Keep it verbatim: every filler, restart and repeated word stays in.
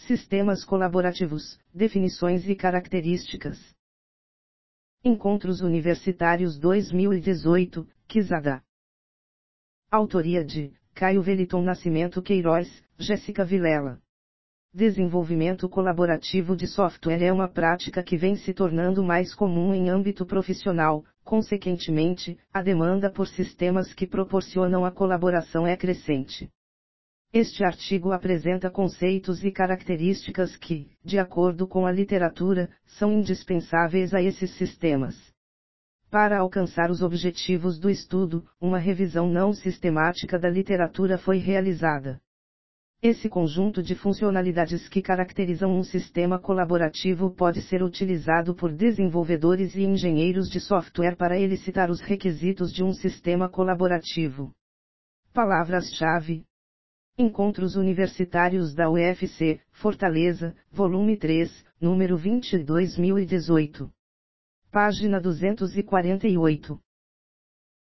Sistemas colaborativos, definições e características. Encontros Universitários dois mil e dezoito, Quizada. Autoria de Caio Wellington Nascimento Queiroz, Jéssica Vilela. Desenvolvimento colaborativo de software é uma prática que vem se tornando mais comum em âmbito profissional, consequentemente, a demanda por sistemas que proporcionam a colaboração é crescente. Este artigo apresenta conceitos e características que, de acordo com a literatura, são indispensáveis a esses sistemas. Para alcançar os objetivos do estudo, uma revisão não sistemática da literatura foi realizada. Esse conjunto de funcionalidades que caracterizam um sistema colaborativo pode ser utilizado por desenvolvedores e engenheiros de software para elicitar os requisitos de um sistema colaborativo. Palavras-chave: Encontros Universitários da U F C, Fortaleza, volume três, número vinte, dois mil e dezoito. Página duzentos e quarenta e oito.